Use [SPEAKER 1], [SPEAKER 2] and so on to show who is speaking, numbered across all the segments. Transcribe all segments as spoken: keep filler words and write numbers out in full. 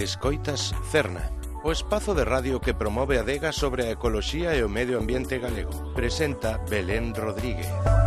[SPEAKER 1] Escoitas Cerna, o espazo de radio que promove a adega sobre a ecoloxía e o medio ambiente galego. Presenta Belén Rodríguez.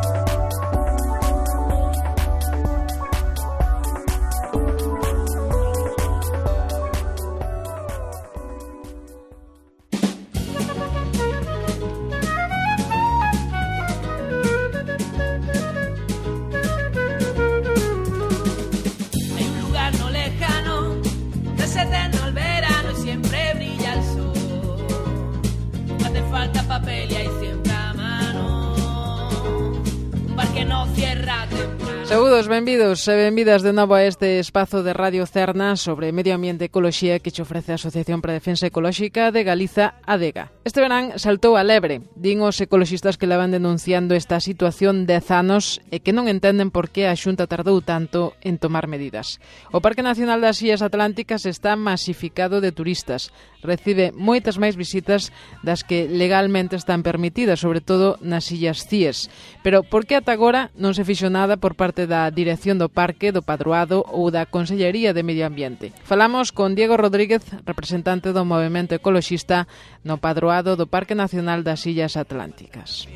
[SPEAKER 2] Saúdos, benvidos e benvidas de novo a este espazo de Radio Cerna sobre medio ambiente e ecoloxía que che ofrece a Asociación para a Defensa Ecolóxica de Galiza, ADEGA. Este verán saltou a lebre, din os ecoloxistas que levan denunciando esta situación dez anos e que non entenden por que a Xunta tardou tanto en tomar medidas. O Parque Nacional das Illas Atlánticas está masificado de turistas, recibe moitas máis visitas das que legalmente están permitidas, sobre todo nas Illas Cíes. Pero por que ata agora non se fixo nada por parte da Dirección do Parque, do Padroado ou da Consellería de Medio Ambiente? Falamos con Diego Rodríguez, representante do movemento ecoloxista no Padroado do Parque Nacional das Illas Atlánticas.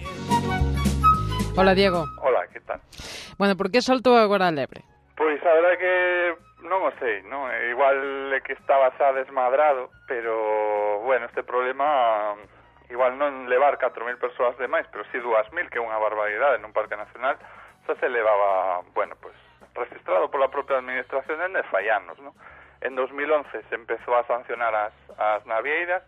[SPEAKER 2] Hola, Diego.
[SPEAKER 3] Hola, que tal?
[SPEAKER 2] Bueno, por que saltou agora a lebre?
[SPEAKER 3] Pois a verdade que non o sei, non? Igual é que estaba xa desmadrado, pero, bueno, este problema igual non levar catro mil persoas de máis, pero si dúas mil, que é unha barbaridade nun parque nacional, xa se levaba, bueno, pues registrado pola propia administración dende fai anos, non? En dos mil once se empezou a sancionar as, as navieiras,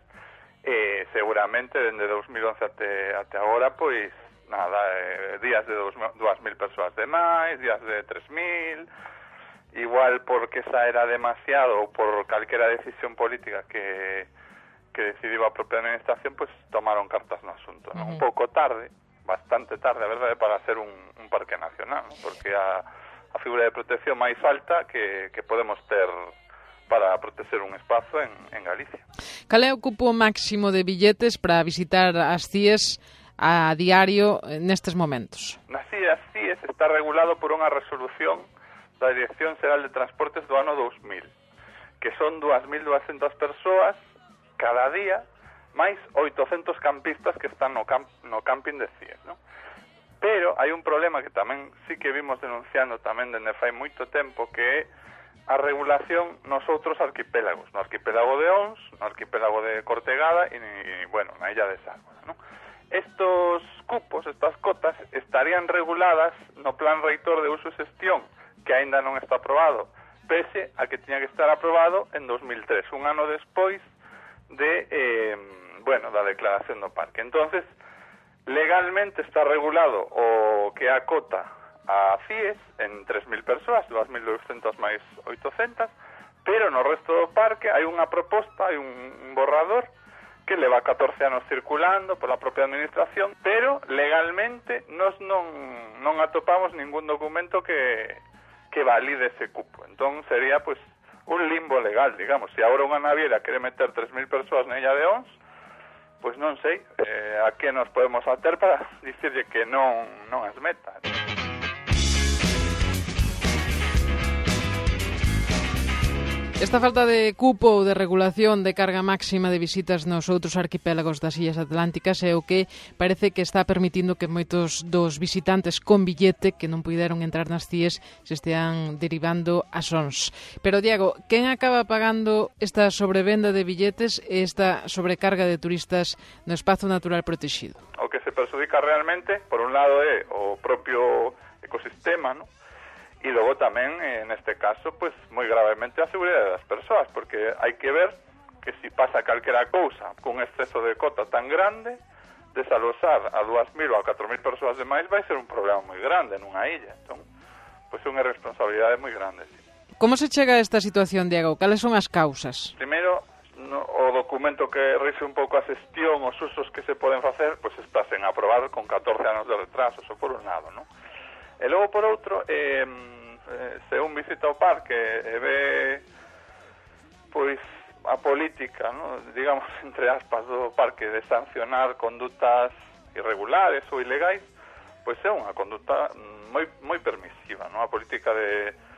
[SPEAKER 3] e seguramente dende dos mil once até, até agora, pois, nada, eh, días de dúas mil persoas de máis, días de tres mil, igual porque xa era demasiado ou por calquera decisión política que, que decidiu a propia administración, pois tomaron cartas no asunto, non? Uh-huh. Un pouco tarde, bastante tarde, a verdade, para ser un, un parque nacional, ¿no? Porque a, a figura de protección máis alta que, que podemos ter para proteger un espazo en, en Galicia.
[SPEAKER 2] Cal é o cupo máximo de billetes para visitar as Cíes a diario nestes momentos?
[SPEAKER 3] Nas Illas Cíes está regulado por unha resolución da Dirección Xeral de Transportes do ano dos mil, que son dúas mil duascentas persoas cada día, máis oitocentos campistas que están no, camp no camping de Cíes, ¿no? Pero hai un problema que tamén sí que vimos denunciando tamén dende fai moito tempo, que é a regulación nos outros arquipélagos, no arquipélago de Ons, no arquipélago de Cortegada e, e bueno, na illa de Sárgora, ¿no? Estos cupos, estas cotas, estarían reguladas no Plan Reitor de Uso e Xestión, que aínda non está aprobado, pese a que tiña que estar aprobado en dos mil tres, un ano despois de, eh, bueno, da declaración do parque. Entonces, legalmente está regulado o que a cota a Cíes en tres mil persoas, dúas mil duascentas máis oitocentas, pero no resto do parque hai unha proposta, hai un, un borrador que leva catorce anos circulando pola propia administración, pero legalmente nós non, non atopamos ningún documento que, que valide ese cupo. Entón sería, pues, un limbo legal, digamos. Se agora unha naviera quere meter tres mil persoas na illa de Ons, pois non sei eh, a que nos podemos ater para dicirlle que non, non as meta.
[SPEAKER 2] Esta falta de cupo ou de regulación de carga máxima de visitas nos outros arquipélagos das Illas Atlánticas é o que parece que está permitindo que moitos dos visitantes con billete que non puideron entrar nas Cíes se estean derivando a Ons. Pero, Diego, quen acaba pagando esta sobrevenda de billetes e esta sobrecarga de turistas no espazo natural protegido?
[SPEAKER 3] O que se perjudica realmente, por un lado, é o propio ecosistema, ¿no? E logo tamén, en este caso, pues moi gravemente a seguridade das persoas, porque hai que ver que se si pasa calquera cousa cun exceso de cota tan grande, desalosar a dúas mil ou a catro mil persoas de máis vai ser un problema moi grande nunha illa. Entón, pois é unha responsabilidade moi grande, sí.
[SPEAKER 2] Como se chega a esta situación, Diego? Cales son as causas?
[SPEAKER 3] Primeiro, no, o documento que rige un pouco a xestión, os usos que se poden facer, pois está sen aprobar con catorce anos de retraso, eso por un lado, non? E logo, por outro, eh, eh, se un visita o parque e ve, pois, a política, ¿no? Digamos, entre aspas, do parque de sancionar condutas irregulares ou ilegais, pois é unha conduta moi moi permisiva, ¿no? A política de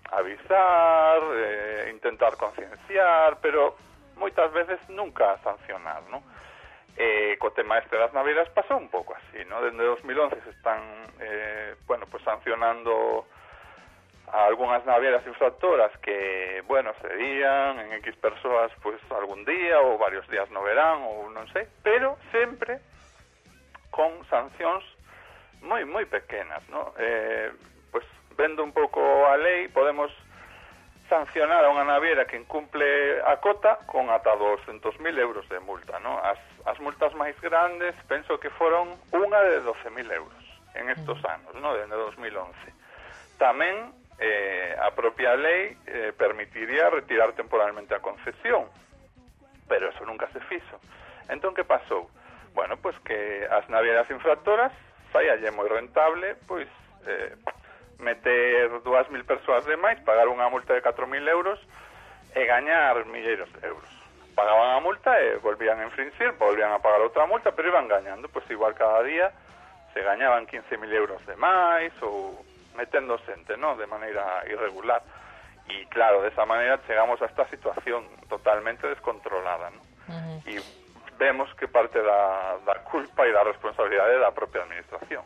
[SPEAKER 3] avisar, eh, intentar concienciar, pero moitas veces nunca sancionar, non? Eh, co tema este das naveiras pasou un pouco así, non? Dende dos mil once se están, eh, bueno, pues sancionando a algunhas naveiras infractoras que, bueno, cedían en X persoas, pues algún día ou varios días no verán ou non sei, pero sempre con sancións moi moi pequenas, ¿no? Eh, pues vendo un pouco a lei, podemos sancionar a unha naviera que incumple a cota con ata doscientos mil euros de multa, ¿no? As, as multas máis grandes penso que foron unha de doce mil euros en estos anos, ¿no? Desde dos mil once. Tamén eh, a propia lei eh, permitiría retirar temporalmente a concesión, pero eso nunca se fixo. Entón, que pasou? Bueno, pues que as navieras infractoras saialle moi rentable, pois eh, meter dúas mil persoas de máis, pagar unha multa de catro mil euros e gañar milleiros de euros. Pagaban a multa e volvían a infringir, volvían a pagar outra multa, pero iban gañando, pois igual cada día se gañaban quince mil euros de máis ou metendo xente, ¿no?, de maneira irregular. E claro, desa maneira chegamos a esta situación totalmente descontrolada, ¿no? Uh-huh. E vemos que parte da, da culpa e da responsabilidade da propia administración.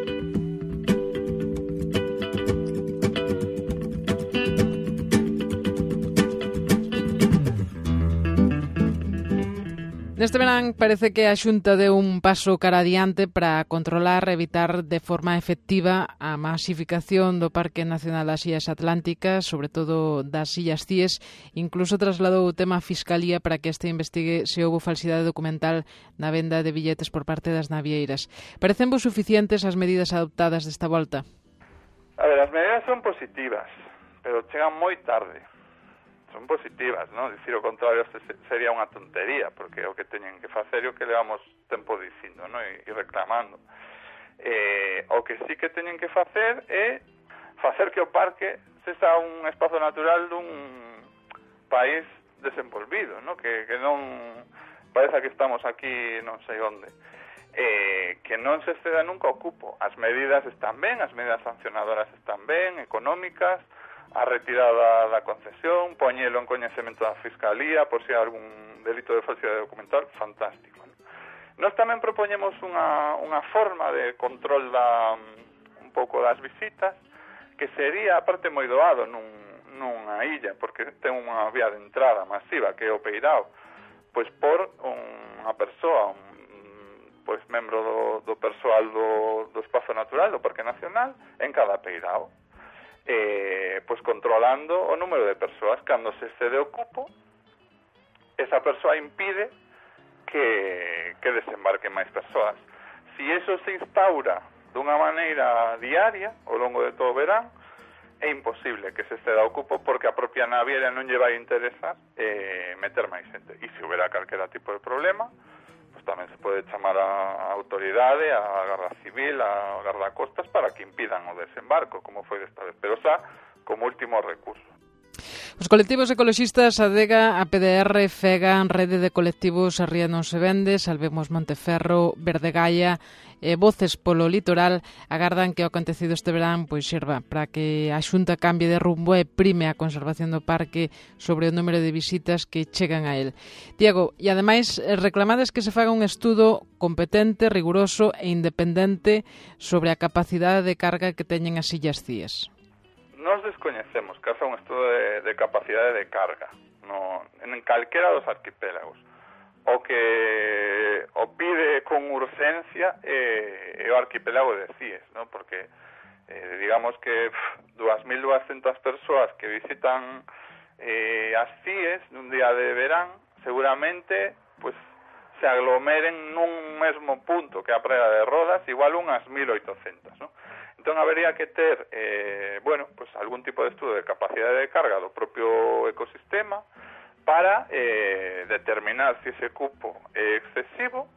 [SPEAKER 2] Neste verán parece que a Xunta deu un paso cara adiante para controlar e evitar de forma efectiva a masificación do Parque Nacional das Illas Atlánticas, sobre todo das Illas Cíes. Incluso trasladou o tema a Fiscalía para que este investigue se houbo falsidade documental na venda de billetes por parte das navieiras. Parecen vos suficientes as medidas adoptadas desta volta?
[SPEAKER 3] A ver, as medidas son positivas, pero chegan moi tarde. Son positivas, ¿no? Dicir o contrario sería unha tontería, porque o que teñen que facer é o que levamos tempo dicindo, ¿no? E, e reclamando. Eh, o que sí que teñen que facer é facer que o parque sexa un espazo natural dun país desenvolvido, ¿no? Que, que non parece que estamos aquí non sei onde. Eh, que non se exceda nunca o cupo. As medidas están ben, as medidas sancionadoras están ben, económicas, a retirada da concesión, poñelo en coñecemento da Fiscalía por se si hai algún delito de falsidade documental, fantástico, ¿no? Nós tamén propoñemos unha, unha forma de control da, un pouco das visitas, que sería, aparte, moi doado nun, nunha illa, porque ten unha vía de entrada masiva, que é o peirao, pois por unha persoa, un, pois membro do, do persoal do, do espazo natural, do Parque Nacional, en cada peirao. Eh, pues controlando o número de persoas. Cando se excede o cupo, esa persoa impide que, que desembarquen máis persoas. Si eso se instaura dunha maneira diaria ao longo de todo o verán, é imposible que se exceda o cupo, porque a propia naviera non lle vai interesar eh, meter máis xente. E se houbera calquera tipo de problema, pues tamén se pode chamar a autoridade, a Garda Civil, a Garda Costas, para que impidan o desembarco, como foi desta vez, pero xa como último recurso.
[SPEAKER 2] Os colectivos ecoloxistas Adega, A P D R, FEGAN, Rede de Colectivos A Ría Non Se Vende, Salvemos Monteferro, Verde Gaia e Voces polo Litoral agardan que o acontecido este verán pois sirva para que a Xunta cambie de rumbo e prime a conservación do parque sobre o número de visitas que chegan a él. Diego, e ademais reclamades que se faga un estudo competente, riguroso e independente sobre a capacidade de carga que teñen as Illas Cíes.
[SPEAKER 3] Nos descoñecemos que hace un estudo de, de capacidade de carga no, en calquera dos arquipélagos. O que o pide con urgencia é, é o arquipélago de Cíes, ¿no? Porque eh, digamos que dúas mil duascentas persoas que visitan eh, as Cíes nun día de verán seguramente pues se aglomeren nun mesmo punto que a Praia de Rodas, igual unhas mil oitocentas, ¿no? Entón, habería que ter, eh, bueno, pues algún tipo de estudo de capacidade de carga do propio ecosistema para eh, determinar se ese cupo é excesivo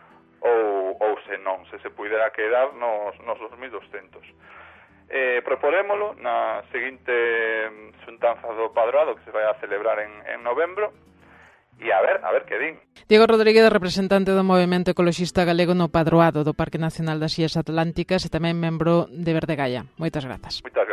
[SPEAKER 3] ou, ou se non, se se pudera quedar nos, nos dos mil doscentos. Eh, proporémolo na seguinte xuntanza do Padroado que se vai a celebrar en, en novembro. E a ver, a ver que din.
[SPEAKER 2] Diego Rodríguez, representante do Movemento Ecoloxista Galego no Padroado do Parque Nacional das Illas Atlánticas e tamén membro de Verde Gaia. Moitas grazas.
[SPEAKER 3] Moitas